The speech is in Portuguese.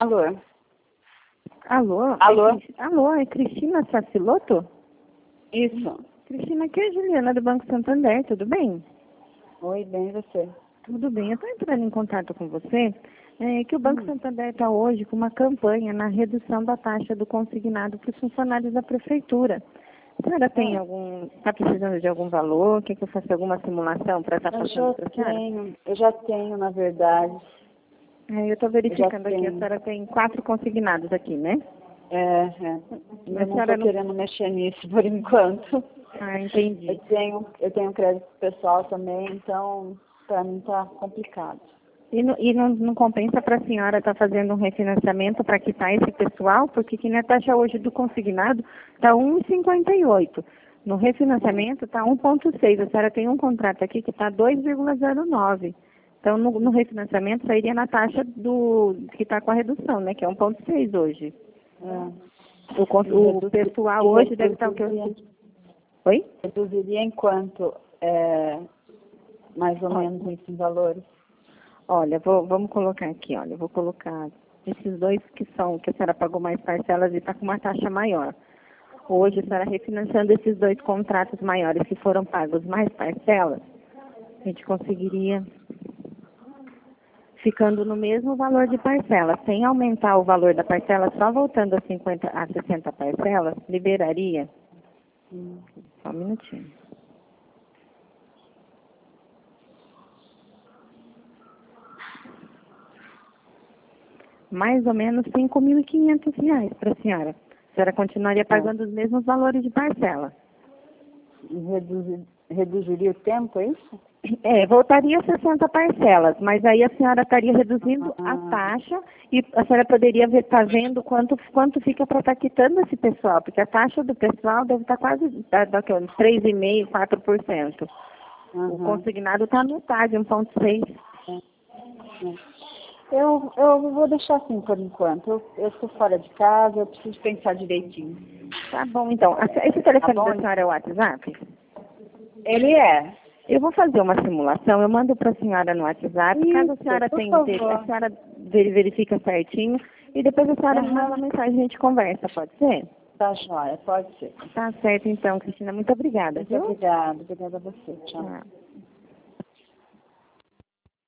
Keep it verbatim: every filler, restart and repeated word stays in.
Alô? Alô? Alô? É, Cris- Alô, é Cristina Saciloto? Isso. Cristina, aqui é a Juliana do Banco Santander, tudo bem? Oi, bem, e você? Tudo bem, eu estou entrando em contato com você, é, que o Banco Hum. Santander está hoje com uma campanha na redução da taxa do consignado para os funcionários da prefeitura. A senhora tem Ah. algum, está precisando de algum valor? Quer que eu faça alguma simulação para estar Eu passando já para a senhora? tenho, eu já tenho, na verdade. É, eu estou Eu verificando já aqui, a tenho. senhora tem quatro consignados aqui, né? É, é. Mas Eu a não senhora estou não... querendo mexer nisso por enquanto. Ah, Eu entendi. tenho, eu tenho crédito pessoal também, então para mim tá complicado. E, não, e não, não compensa para a senhora estar fazendo um refinanciamento para quitar esse pessoal, porque que a taxa hoje do consignado está um vírgula cinquenta e oito. No refinanciamento está um vírgula seis. A senhora tem um contrato aqui que está dois vírgula zero nove. Então, no, no refinanciamento sairia na taxa do que está com a redução, né? Que é um vírgula seis hoje. É. O, cons- E o redu- pessoal e hoje deve estar o quê? reduziria, Oi? reduziria em quanto, é, mais ou Olha. menos esses valores? Olha, vou, vamos colocar aqui, olha, eu vou colocar esses dois que são, que a senhora pagou mais parcelas e está com uma taxa maior. Hoje, a senhora refinanciando esses dois contratos maiores que foram pagos mais parcelas, a gente conseguiria, ficando no mesmo valor de parcela, sem aumentar o valor da parcela, só voltando a, cinquenta, a sessenta parcelas, liberaria, Hum. só um minutinho. Mais ou menos cinco mil e quinhentos reais para a senhora. A senhora continuaria pagando os mesmos valores de parcela. E reduzir, reduziria o tempo, é isso? É, voltaria a sessenta parcelas, mas aí a senhora estaria reduzindo a Ah. taxa e a senhora poderia estar vendo quanto, quanto fica para estar quitando esse pessoal, porque a taxa do pessoal deve estar quase tá, tá, uns três vírgula cinco por cento, quatro por cento. O Uhum. consignado está no metade, um vírgula seis. É, é. Eu, eu vou deixar assim por enquanto. Eu eu estou fora de casa, eu preciso pensar direitinho. Tá bom, então. A- Esse telefone Tá bom? da senhora é o WhatsApp? Ele é. Eu vou fazer uma simulação, eu mando para a senhora no WhatsApp, caso a Isso, senhora por tenha interesse, favor. a senhora veri- verifica certinho e depois a senhora me manda uma Aham. mensagem e a gente conversa, pode ser? Tá joia, pode ser. Tá certo então, Cristina, muito obrigada, Muito viu? obrigada. Obrigada a você. Tchau. Tchau.